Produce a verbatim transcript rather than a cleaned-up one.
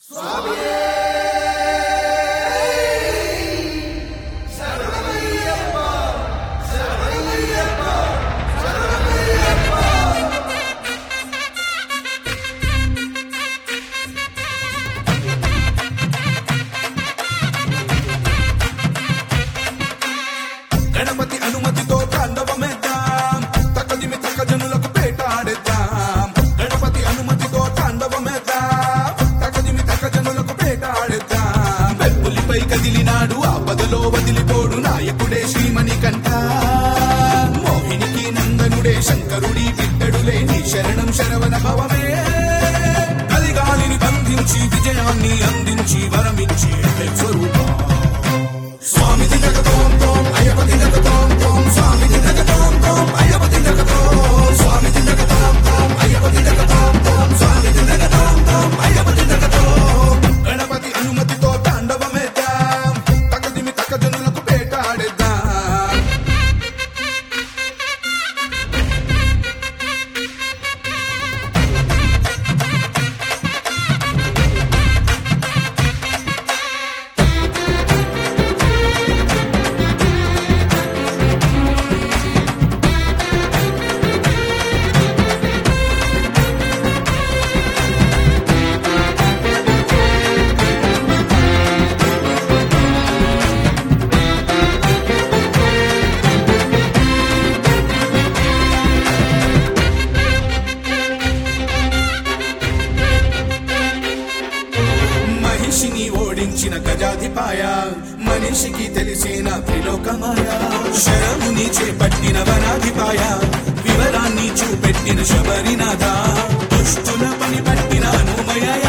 గణపతి అనుమతితో తాండవమేద్దాం, తకదిమి తక జనులకు పేటాడేద్దాం. గణపతి అనుమతితో తాండవమేద్దాం, తకదిమి తక జనులకు పేటాడేద్దాం. వెప్పులిపై కదిలినాడు ఆపదలో వదిలిపోడు నాయకుడే శ్రీమణికంఠ. మోహినికి నందనుడే శంకరుడి బిడ్డడులే నీ శరణం శరవణ భవమే. కలిగాలిని బంధించి విజయాన్ని అందించి వరమించి స్వరూపం స్వామి జగతోం తోం అయ్యపతి జగతోం తోం స్వామి జగతోం తోం అయ్యపతి జగతోం స్వామి జగతోం తోం అయ్యపతి జగతోం తోం స్వామి జగతోం తోం అయ్యపతి జగతోం. గణపతి అనుమతితో తాండవమేద్దాం, తకదిమి తక జనులకు పేటాడేద్దాం. మహిషిని ఓడించిన గజాధిపాయ, మనిషికి తెలిసిన త్రిలోకమాయ. శరముని చేపట్టిన వనాధిపాయ, వివరాన్ని చూపెట్టిన శబరినాథ. దుష్టుల పని పట్టిన అనుమయ